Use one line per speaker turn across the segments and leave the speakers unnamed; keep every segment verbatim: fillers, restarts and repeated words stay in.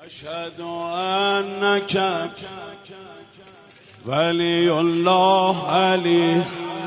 أشهد أنك ولي الله علي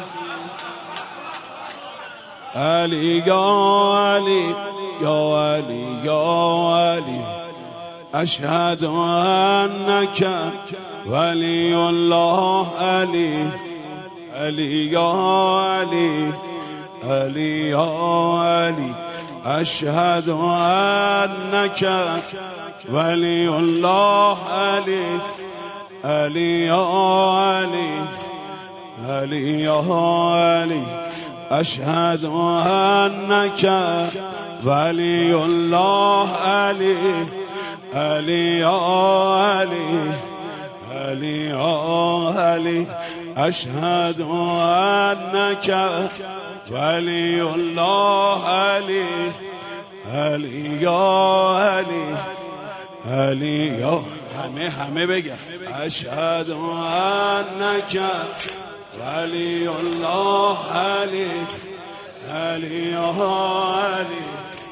علي يا علي يا علي يا علي. أشهد أنك ولي الله علي علي يا علي علي يا علي. أشهد أنك ولي الله علي علي يا علي علي يا علي. أشهد أنك ولي الله علي علي يا علي علي يا علي. أشهد أنك ولي الله علي علي يا علي علي يا. همه همه بگه. أشهد أنك ولي الله علي علي يا علي.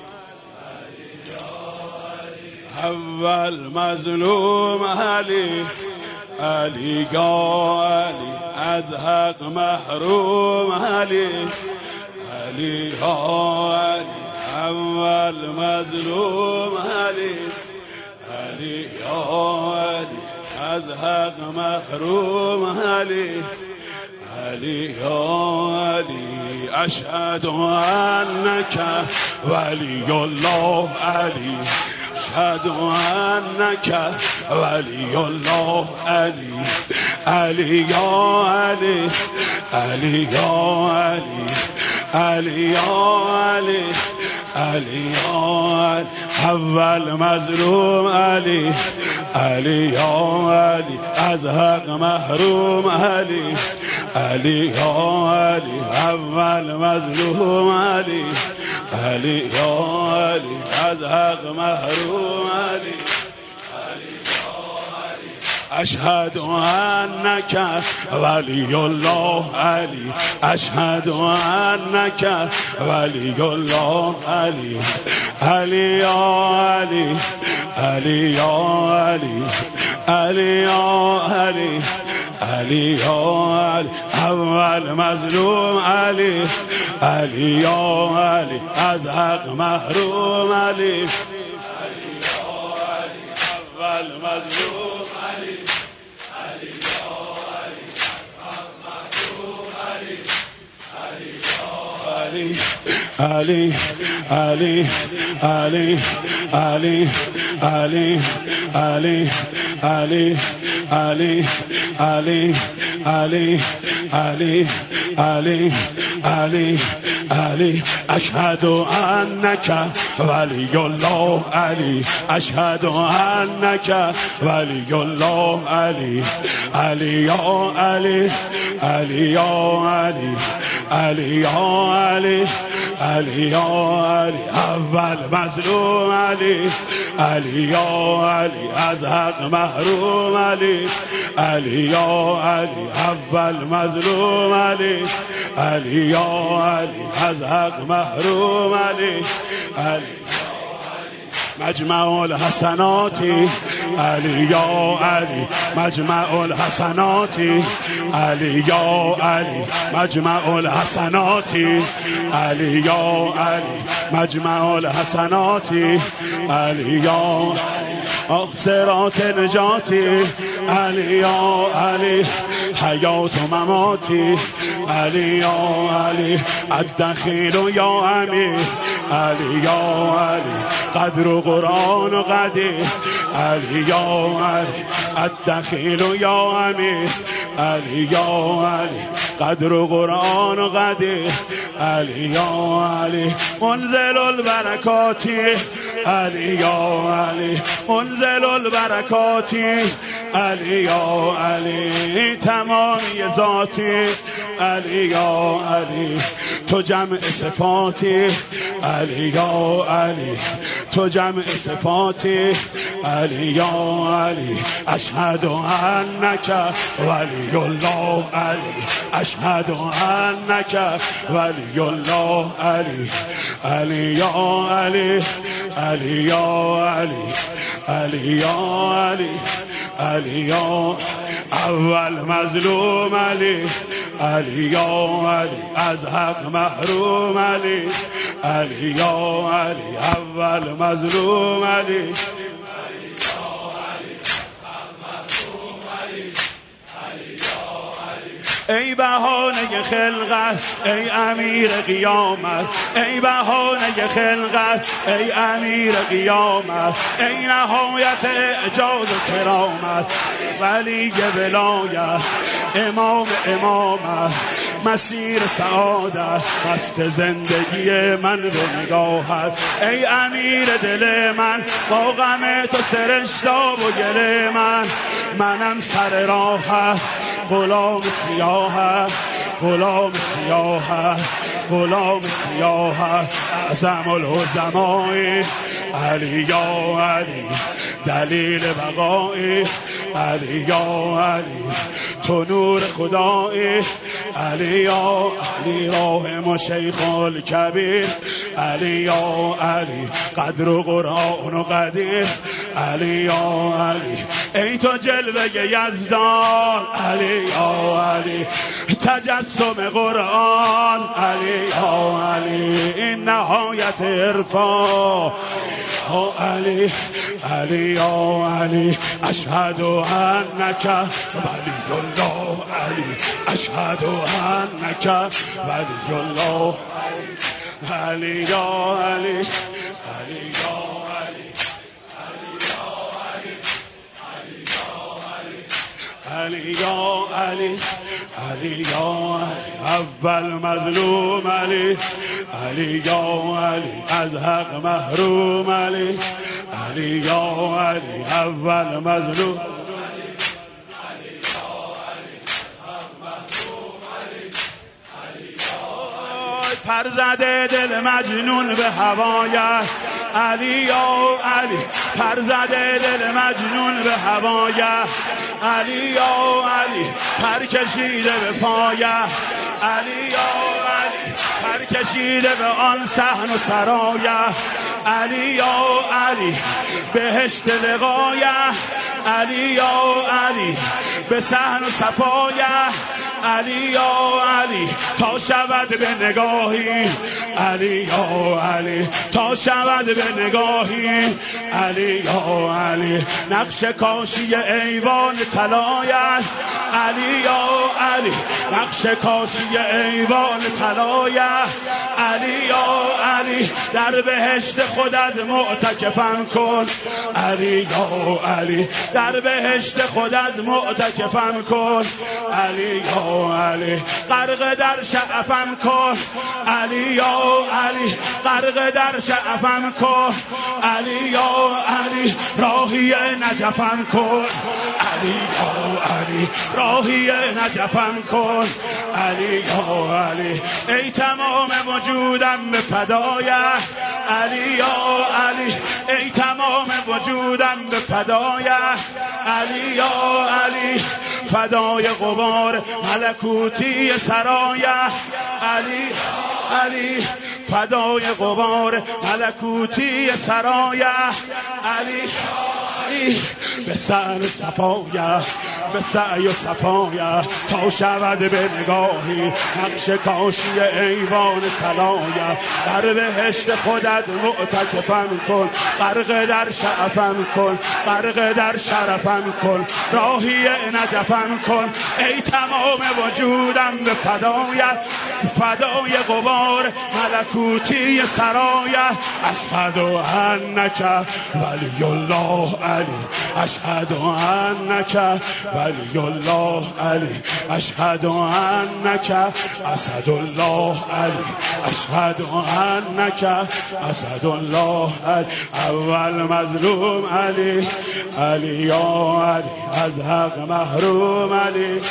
اول مظلوم علی علی یا علی، از حق محروم علی علی یا علی. اول مظلوم علی علی یا علی، از حق محروم علی علی یا علی. اشهد انک ولی الله علی أشهد أنك ولي الله علي علي يا علي علي يا علي علي يا علي علي يا علي. أول مظلوم علي علي يا علي، از حق محروم علي علي يا علي. أول مظلوم علي علي يا علي، از حق محروم علي علي يا علي. أشهد أنك ولي الله علي أشهد أنك ولي الله علي علي يا علي علي يا علي علي يا علي علي يا علي. اول مظلوم علي علي يا علي، از حق محروم علي علي يا علي. اول مظلوم علي علي يا علي، از حق محروم علي علي يا علي علي علي علي علي علي علي علي علي علي علي علي علي علي. أشهد أنك ولي الله علي أشهد أنك ولي الله علي علي يا علي علي يا علي علي يا علي علي يا علي. اول مظلوم علي علي يا علي، از حق محروم علي علي يا علي. اول مظلوم علي علي يا علي، از حق محروم علي علي. مجمع الحسنات علي يا علي مجمع الحسنات علي يا علي مجمع الحسنات علي يا علي مجمع الحسنات علي يا صراط نجاتي علي يا علي حياة مماتي علي يا علي الدخيل يا أمير علي يا علي قدر قرآن قدير علي يا علي الدخيل يا أمير علي يا علي قدر قرآن قدير علي يا علي منزل البركات علي يا علي منزل البركات علي يا علي تمامی ذاتی علي يا علي تو جمع صفاتی علي يا علي تو جمع صفاتی علي يا علي. أشهد أنك ولي الله علي أشهد أنك ولي الله علي علي يا علي علي يا علي علی یا علی علی یا اول مظلوم علی علی یا علی از حق محروم علی علی یا علی اول مظلوم علی ای بهانه خلقت ای امیر قیامت ای بهانه خلقت ای امیر قیامت ای نهایت اعجاز و کرامت ولی ولایت امام امامت مسیر سعادت مست زندگی من به نگاهت ای امیر دل من با غم تو سرشتاب و گل من منم سر راحت غلام سیاحت غلام سیاحت غلام سیاحت اعظم العظمای علی یا علی دلیل بقای علی یا علی تو نور خدای علی یا علی راهم و شیخ الکبیر علی یا علی قدر و قرآن و قدیر علی یا علی ای تو جلوه یزدان علی یا علی تجسم قرآن علی یا علی این نهایت عرفان علی علی یا علی اشهد انک ولی الله علی اشهد انک ولی الله علی یا علی علی یا علی علی یا علی علی یا علی اول مظلوم علی علی یا علی از حق محروم علی علی یا علی اول مظلوم پر زده دل مجنون به هوایت علی یا علی پر زده دل مجنون به هوایت علی یا علی پر کشیده به پایت علی یا علی پر کشیده به آن صحن و سرایت علی یا علی بهشت لقایت علی یا علی به صحن و صفایت علی یا علی تا شود به نگاهی علی یا علی تا شود به نگاهی علی یا علی نقش کاشی ایوان طلایت علی یا علی نقش کاشی ایوان طلایت علی یا علی در بهشت خودت معتکفم کن علی یا علی در بهشت خودت معتکفم کن علی یا علی غرق در شعفم کن علی یا علی غرق در شعفم کن علی یا علی راهی نجفم کن علی یا علی راهی نجفم کن علی یا علی ای تمام وجودم به فدایت علی یا علی ای تمام وجودم به فدایت علی یا علی فدای غبار ملکوتی سرایت علی علی فدای غبار ملکوتی سرایت علی علی به سر صفایت به سعی و صفایت تا شود به نگاهی نقش کاشی ایوان طلایت در بهشت خودت معتکفم کن غرق در شعفم کن غرق در شرفم کن راهی نجفم کن ای تمام وجودم به فدایت فدای غبار ملکوتی سرایت اشهد انک ولی الله علی اشهد انک ولی الله علی اشهد انک اسد الله علی اشهد انک اسد الله علی اول مظلوم علی علی یا علی از حق محروم علی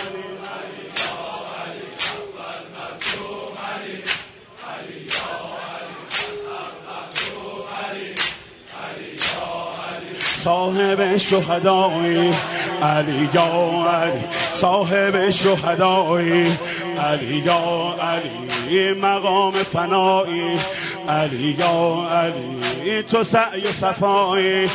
صاحب شهدای علی یا علی صاحب شهدای علی یا علی مقام فنایی علی یا علی تو سعی و صفایی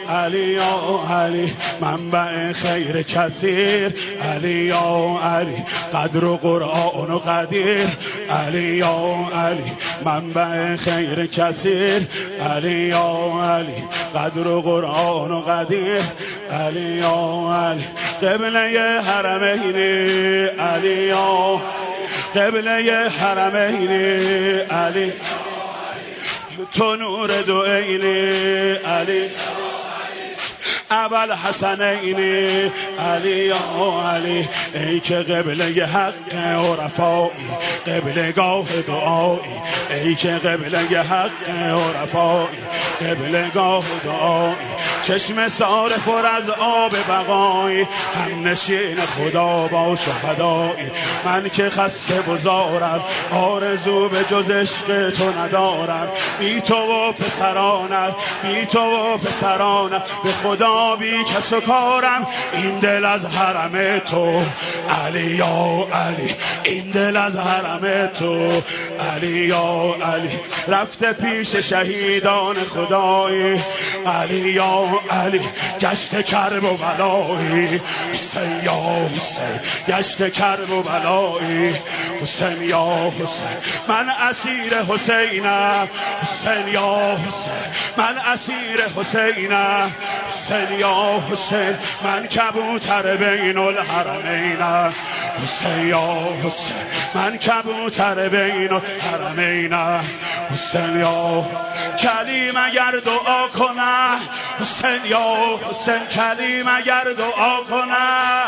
علی یا علی منبع خیر کثیر، علی یا علی قدر و قرآن و قدیر، علی یا علی منبع خیر کثیر، علی یا علی قدر و قرآن و قدیر، علی یا علی قبله حرمین، علی یا قبله حرمین، علی تو نور دو عین، علی اول حسنین، علی یا علی ای که قبله حق عرفایی، قبله گاه دعایی، ای که قبله حق عرفایی، قبله گاه دعایی، چشم صارف پر از آب بقایی، هم نشین خدا با شهدایی، من که خسته بزارم آرزو به جز عشق تو ندارم، بی تو و پسرانم، بی تو و پسرانم به خدا بی کس و کارم، این دل از حرم تو علی یا علی، این دل از حرم تو علی یا علی، رفته پیش شهیدان خدایی، علی یا علی گشت کرب و بلایی، حسین یا حسین گشت کرب و بلایی، حسین یا حسین من اسیر حسینم، حسین یا حسین من اسیر حسینم، حسین یا حسین من کبوتر بین الحرمینم، حسین یا حسین من کبوتر بین الحرمینم، حسین یا کلیم اگر دعا کنه، حسین یا حسین کلیم اگر دعا کنه،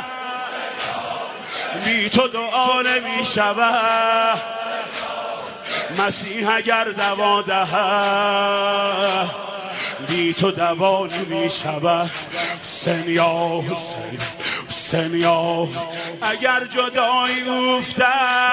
بی تو دعا نمی شود، مسیح اگر دوا دهد، بی تو دوا نمی شود، حسین یا حسین حسین یا اگر جدایی افته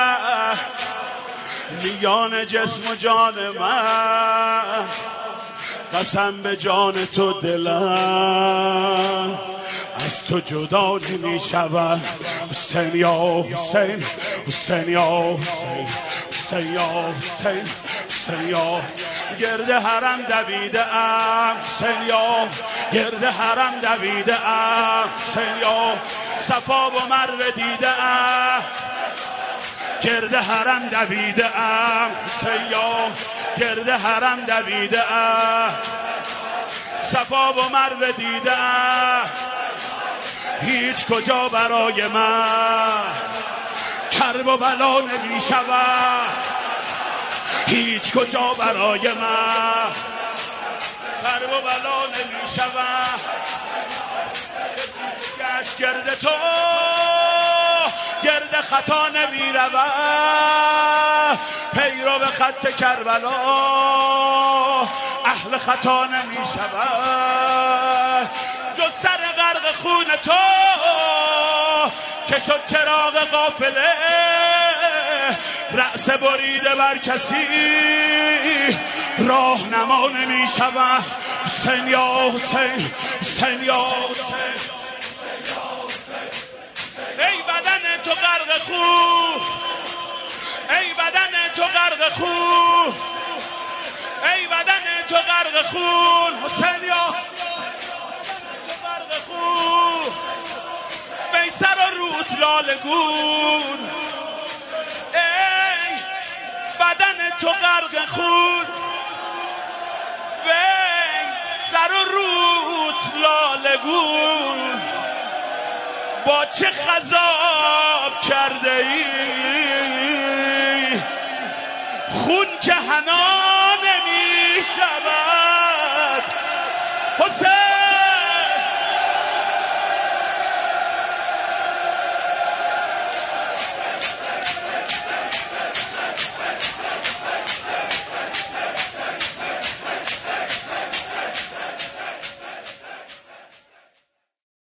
میان جسم و جان من، قسم به جان تو دلم از تو جدا نمی شود، حسین یا حسین حسین یا حسین حسین یا حسین حسین یا گرد حرم دویده ام، حسین یا گرد حرم دویده ام، حسین یا صفا و مروه دیده ام، گرد حرم دویده ام، حسین یا گرد حرم دویده ام، صفا و مروه دیده ام، هیچ کجا برای من کرب و بلا نمی شود، هیچ کجا برای من کرب و بلا نمی شود، گشت گرد تو گرد خطا نمی رود، پیرو به خط کربلا اهل خطا نمی شود، جز سر غرق خون تو که شد چراغ قافله، رأس بریده بر کسی راهنما نمی شود، حسین یا حسین حسین یا حسین ای بدن تو غرق خون، ای بدن تو غرق خون، ای بدن تو غرق خون، حسین یا غرق خون، میسر و رود لاله گون، ای بدن تو غرق خون، وی سر و رود لاله گون، با چه خضاب کرده ای خون که حنا نمی شود.